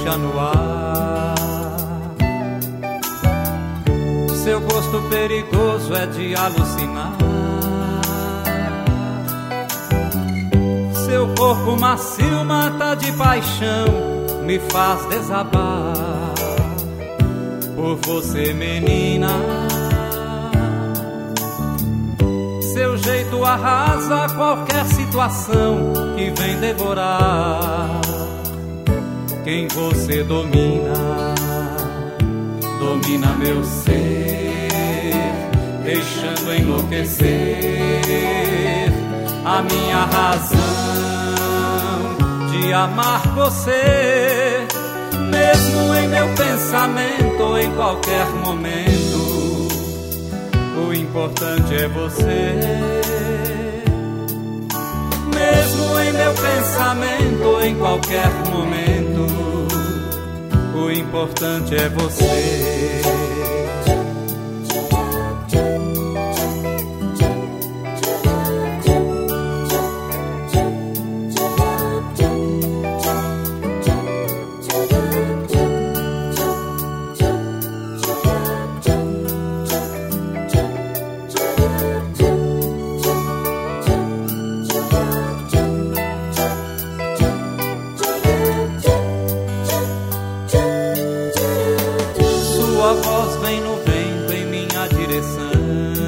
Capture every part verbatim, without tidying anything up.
deixa no ar. Seu gosto perigoso é de alucinar. Seu corpo macio mata de paixão, me faz desabar por você, menina. Seu jeito arrasa qualquer situação que vem devorar quem você domina. Domina meu ser, deixando enlouquecer a minha razão de amar você. Mesmo em meu pensamento ou em qualquer momento, o importante é você. Mesmo em meu pensamento ou em qualquer momento, o importante é você. Sua voz vem no vento em minha direção.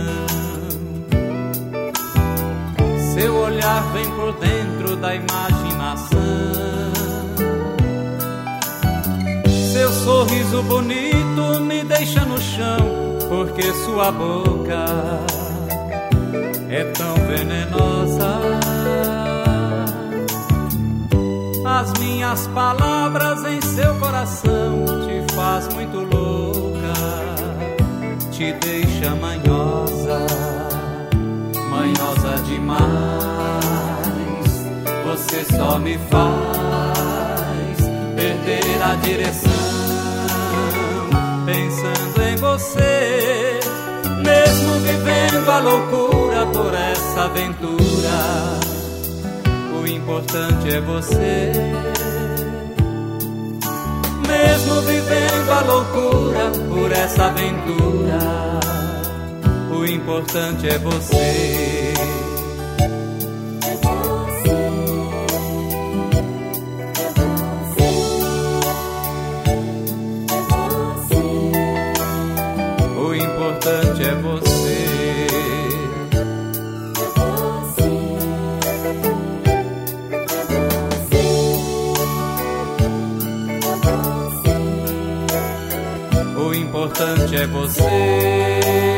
Seu olhar vem por dentro da imaginação. Seu sorriso bonito me deixa no chão, porque sua boca é tão venenosa. As minhas palavras em seu coração te faz muito louca, te deixa manhosa, manhosa demais. Você só me faz perder a direção, pensando em você. Mesmo vivendo a loucura por essa aventura, o importante é você. Mesmo vivendo a loucura por essa aventura, o importante é você. É você, é você, é você. O importante é você. O importante é você.